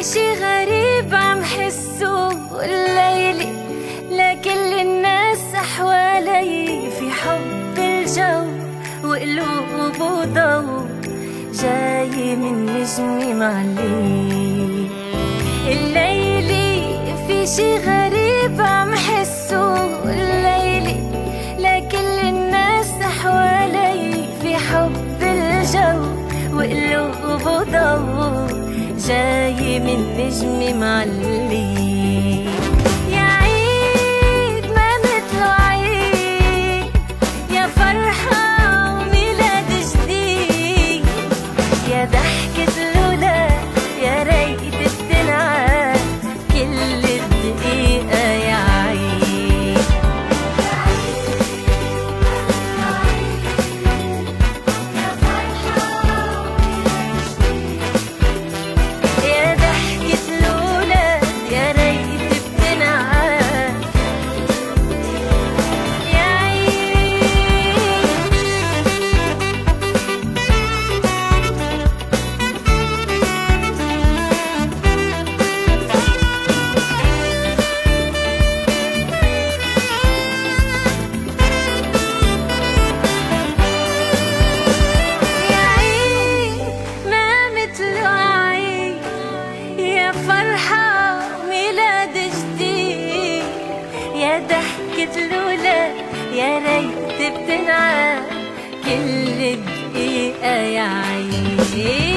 شي غريب عم حسه الليلة لكل الناس حوالي، في حب الجو وقلوب وضو جاي من نجمي معلي. الليلة في شي غريب عم حسه الليلة لكل الناس حوالي، في حب الجو وقلوب وضو جاي من نجمي معلي. يا عيد ما مثله عيد، يا فرحة وميلاد جديد، يا ضحكة الولاد يا ريت بتنعاد كل دقيقة. يا عيد يا فرحة يا ضحكة الولاد يا ريت بتنعاد. يا عيد يا عيد ما مثله عيد، يا فرحة وميلاد جديد، يا ضحكة الولاد يا ريت بتنعاد كل دقيقة. يا عيد